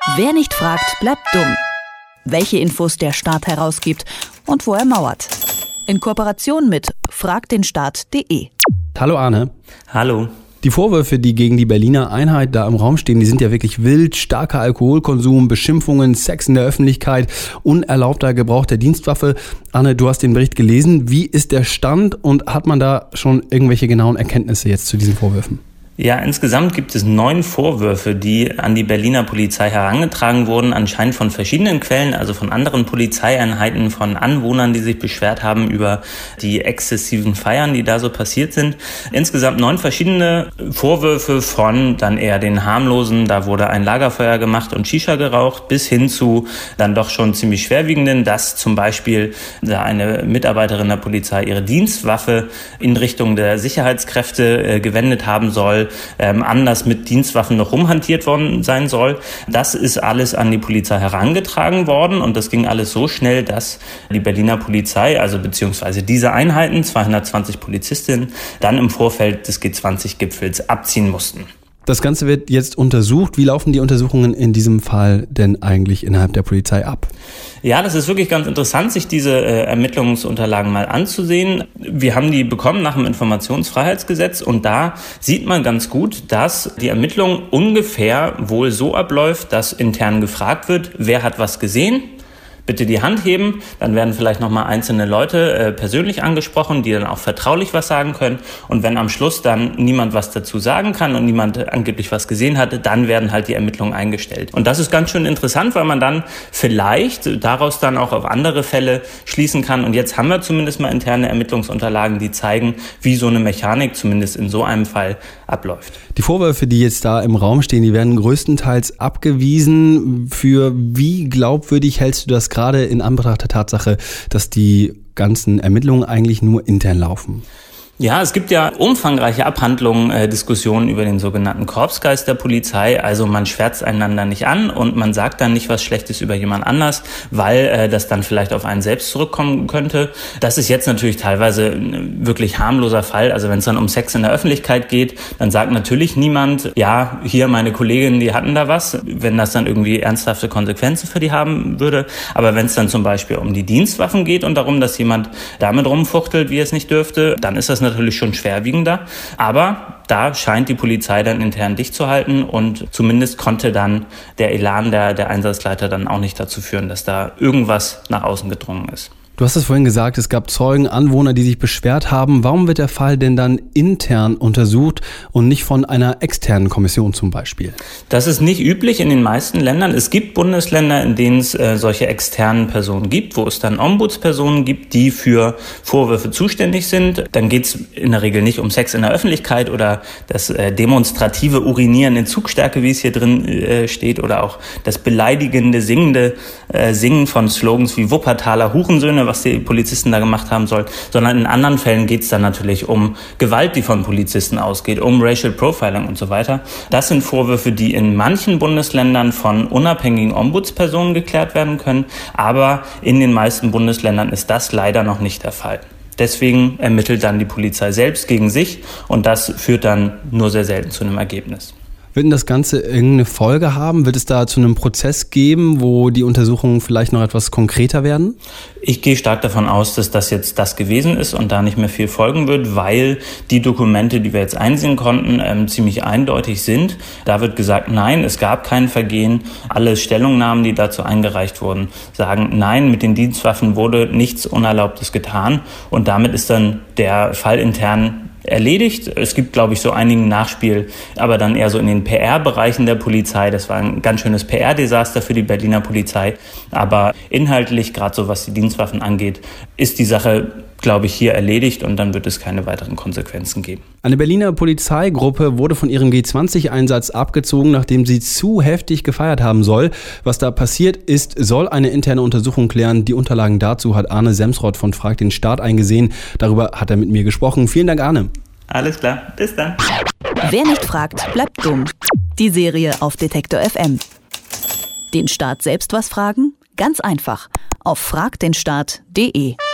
Wer nicht fragt, bleibt dumm. Welche Infos der Staat herausgibt und wo er mauert. In Kooperation mit fragtdenstaat.de. Hallo Arne. Hallo. Die Vorwürfe, die gegen die Berliner Einheit da im Raum stehen, die sind ja wirklich wild. Starker Alkoholkonsum, Beschimpfungen, Sex in der Öffentlichkeit, unerlaubter Gebrauch der Dienstwaffe. Arne, du hast den Bericht gelesen. Wie ist der Stand und hat man da schon irgendwelche genauen Erkenntnisse jetzt zu diesen Vorwürfen? Ja, insgesamt gibt es 9 Vorwürfe, die an die Berliner Polizei herangetragen wurden, anscheinend von verschiedenen Quellen, also von anderen Polizeieinheiten, von Anwohnern, die sich beschwert haben über die exzessiven Feiern, die da so passiert sind. Insgesamt 9 verschiedene Vorwürfe von dann eher den harmlosen, da wurde ein Lagerfeuer gemacht und Shisha geraucht, bis hin zu dann doch schon ziemlich schwerwiegenden, dass zum Beispiel eine Mitarbeiterin der Polizei ihre Dienstwaffe in Richtung der Sicherheitskräfte gewendet haben soll, anders mit Dienstwaffen noch rumhantiert worden sein soll. Das ist alles an die Polizei herangetragen worden und das ging alles so schnell, dass die Berliner Polizei, also beziehungsweise diese Einheiten, 220 Polizistinnen, dann im Vorfeld des G20-Gipfels abziehen mussten. Das Ganze wird jetzt untersucht. Wie laufen die Untersuchungen in diesem Fall denn eigentlich innerhalb der Polizei ab? Ja, das ist wirklich ganz interessant, sich diese Ermittlungsunterlagen mal anzusehen. Wir haben die bekommen nach dem Informationsfreiheitsgesetz und da sieht man ganz gut, dass die Ermittlung ungefähr wohl so abläuft, dass intern gefragt wird, wer hat was gesehen? Bitte die Hand heben, dann werden vielleicht nochmal einzelne Leute persönlich angesprochen, die dann auch vertraulich was sagen können. Und wenn am Schluss dann niemand was dazu sagen kann und niemand angeblich was gesehen hatte, dann werden halt die Ermittlungen eingestellt. Und das ist ganz schön interessant, weil man dann vielleicht daraus dann auch auf andere Fälle schließen kann. Und jetzt haben wir zumindest mal interne Ermittlungsunterlagen, die zeigen, wie so eine Mechanik zumindest in so einem Fall abläuft. Die Vorwürfe, die jetzt da im Raum stehen, die werden größtenteils abgewiesen. Für wie glaubwürdig hältst du das gerade in Anbetracht der Tatsache, dass die ganzen Ermittlungen eigentlich nur intern laufen? Ja, es gibt ja umfangreiche Abhandlungen, Diskussionen über den sogenannten Korpsgeist der Polizei. Also man schwärzt einander nicht an und man sagt dann nicht was Schlechtes über jemand anders, weil das dann vielleicht auf einen selbst zurückkommen könnte. Das ist jetzt natürlich teilweise ein wirklich harmloser Fall. Also wenn es dann um Sex in der Öffentlichkeit geht, dann sagt natürlich niemand, ja, hier meine Kolleginnen, die hatten da was, wenn das dann irgendwie ernsthafte Konsequenzen für die haben würde. Aber wenn es dann zum Beispiel um die Dienstwaffen geht und darum, dass jemand damit rumfuchtelt, wie es nicht dürfte, dann ist das natürlich schon schwerwiegender, aber da scheint die Polizei dann intern dicht zu halten und zumindest konnte dann der Elan der Einsatzleiter dann auch nicht dazu führen, dass da irgendwas nach außen gedrungen ist. Du hast es vorhin gesagt, es gab Zeugen, Anwohner, die sich beschwert haben. Warum wird der Fall denn dann intern untersucht und nicht von einer externen Kommission zum Beispiel? Das ist nicht üblich in den meisten Ländern. Es gibt Bundesländer, in denen es solche externen Personen gibt, wo es dann Ombudspersonen gibt, die für Vorwürfe zuständig sind. Dann geht es in der Regel nicht um Sex in der Öffentlichkeit oder das demonstrative Urinieren in Zugstärke, wie es hier drin steht, oder auch das beleidigende, singende Singen von Slogans wie Wuppertaler Hurensöhne, was die Polizisten da gemacht haben sollen, sondern in anderen Fällen geht es dann natürlich um Gewalt, die von Polizisten ausgeht, um Racial Profiling und so weiter. Das sind Vorwürfe, die in manchen Bundesländern von unabhängigen Ombudspersonen geklärt werden können, aber in den meisten Bundesländern ist das leider noch nicht der Fall. Deswegen ermittelt dann die Polizei selbst gegen sich und das führt dann nur sehr selten zu einem Ergebnis. Wird denn das Ganze irgendeine Folge haben? Wird es da zu einem Prozess geben, wo die Untersuchungen vielleicht noch etwas konkreter werden? Ich gehe stark davon aus, dass das jetzt das gewesen ist und da nicht mehr viel folgen wird, weil die Dokumente, die wir jetzt einsehen konnten, ziemlich eindeutig sind. Da wird gesagt, nein, es gab kein Vergehen. Alle Stellungnahmen, die dazu eingereicht wurden, sagen, nein, mit den Dienstwaffen wurde nichts Unerlaubtes getan und damit ist dann der Fall intern erledigt. Es gibt, glaube ich, so einigen Nachspiel, aber dann eher so in den PR-Bereichen der Polizei. Das war ein ganz schönes PR-Desaster für die Berliner Polizei. Aber inhaltlich, gerade so was die Dienstwaffen angeht, ist die Sache, glaube ich, hier erledigt und dann wird es keine weiteren Konsequenzen geben. Eine Berliner Polizeigruppe wurde von ihrem G20-Einsatz abgezogen, nachdem sie zu heftig gefeiert haben soll. Was da passiert ist, soll eine interne Untersuchung klären. Die Unterlagen dazu hat Arne Semsrott von Frag den Staat eingesehen. Darüber hat er mit mir gesprochen. Vielen Dank, Arne. Alles klar, bis dann. Wer nicht fragt, bleibt dumm. Die Serie auf Detektor FM. Den Staat selbst was fragen? Ganz einfach. Auf fragtdenstaat.de.